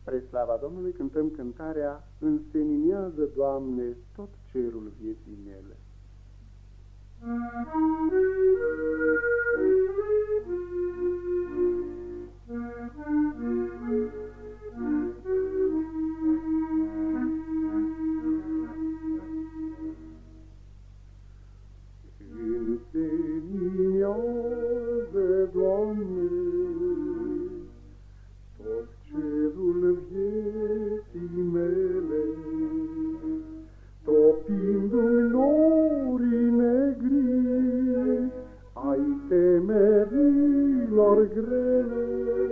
Spre slava Domnului cântăm cântarea Înseninează, Doamne, tot cerul vieții mele. Înseninează, Doamne, tot cerul vieții mele, topindu-mi norii negri ai temerilor grele,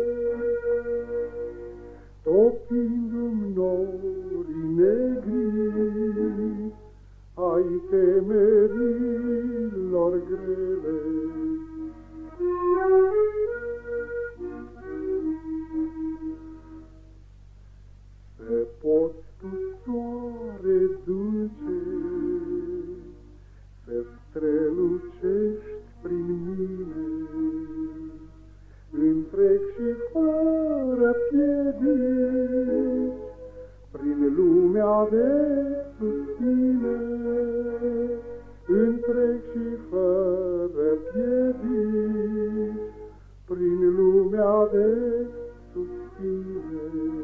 topindu-mi norii negri ai temerilor grele. Se poți tu, soare dulce, să strălucești prin mine, întreg și fără piedici, prin lumea de susține, întreg și fără piedici, prin lumea de susține.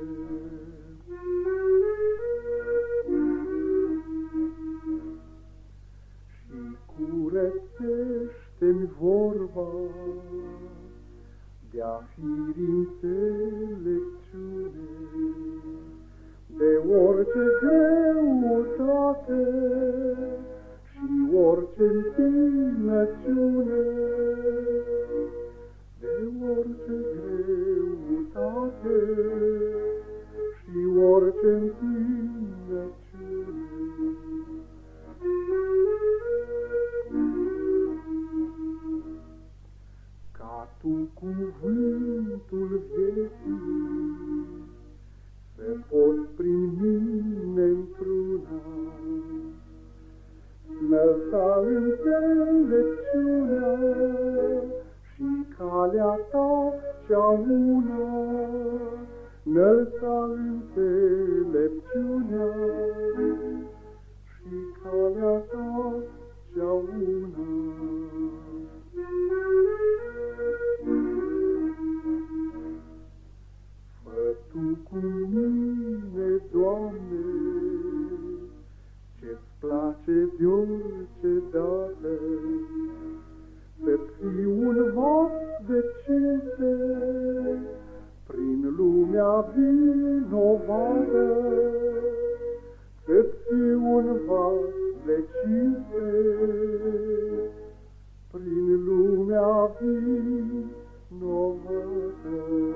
Curățește-mi vorba de-a fi înțelepciune, de orice greutate și orice întinăciune, de orice greutate și orice întinăciune. Tu cuvântul vieții să poți prin mine într-una înălța înțelepciunea și calea ta cea una, înălța înțelepciunea și calea ta cea una. Tu cu mine, Doamne, ce-ți place de orice dată, să-ți fiu un vas de cinste prin lumea vinovată, să-ți fiu un vas de cinste prin lumea vinovată.